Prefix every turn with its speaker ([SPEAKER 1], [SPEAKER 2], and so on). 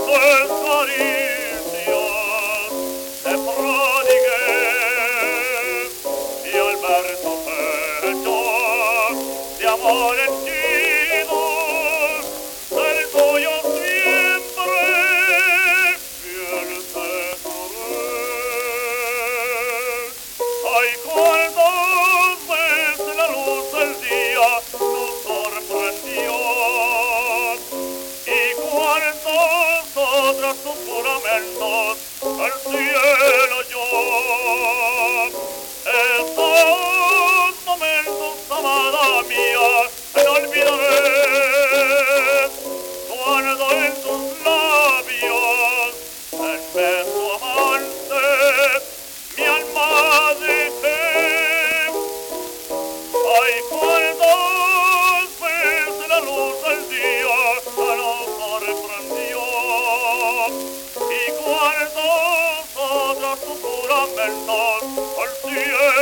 [SPEAKER 1] dulces caricias te prodigué y al ver tu pecho de amor henchido, el tuyo siempre fiel te juré. Ay, cuántas veces la luz del día nos sorprendió y cuántos otros tus juramentos al cielo yo. Esos momentos, amada mía, no olvidaré cuando en tus labios en beso amante mi alma dejé. Ay, cuántas veces la luz del día nos sorprendió y cuántos otros tus juramentos al cielo